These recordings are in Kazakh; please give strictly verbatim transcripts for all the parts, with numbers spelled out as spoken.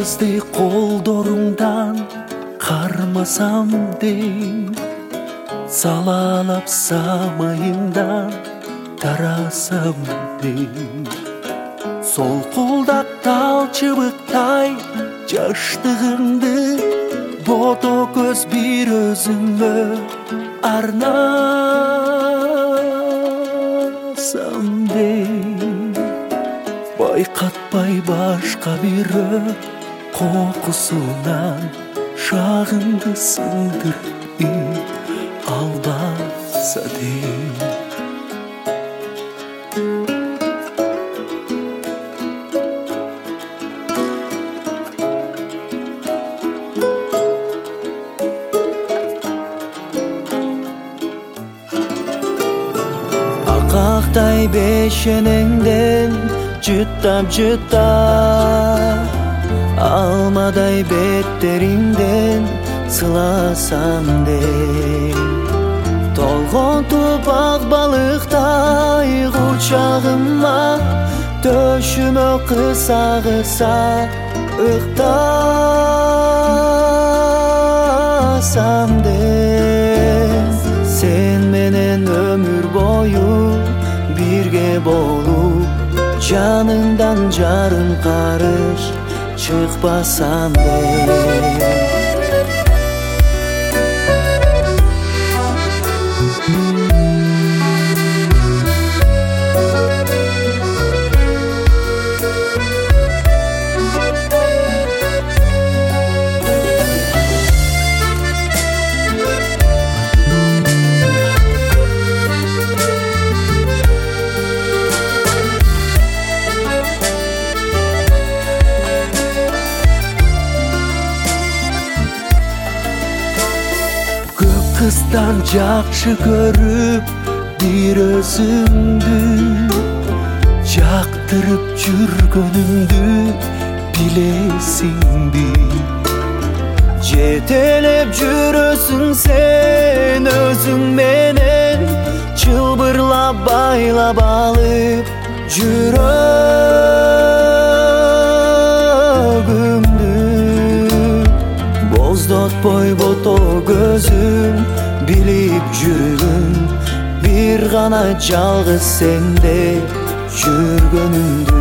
жалғыздей қолдорыңдан қармасам дейм, салалап самайыңдан тарасам дейм. Солқылдақ тал чыбықтай жаштығыңды ботокөз бір өзіңе арнасам дейм. Байқатпай башқа бері қоқысынан шағыңды сындырып албаса дейм. Ақтай бешенеңден жұттап-жұттап, алмадай беттеріңден сыласам дейм. Толғын тупақ балықтай құшағыма төшіме қыса-қыса ықтасам дейм. Сен менен өмір бойы бірге болып, жаныңдан жарым қарыш шықпасам дейм. Kızdan жақшы көріп бір өзіңді, жақтырып жүргөнімді білесің бе? Жетелеп жүресің сен өзің менен, чылбырлап байлап алып жүрегімді. Боздатпай бото көзім біліп жүргін, бір ғана жалғыз сенде жүргөнімді.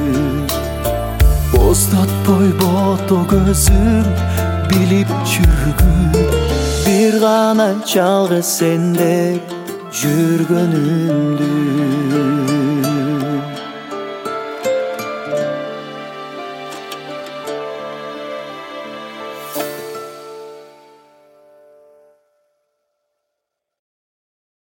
Боздатпай бото көзім біліп жүргін, бір ғана жалғыз сенде жүргөнімді.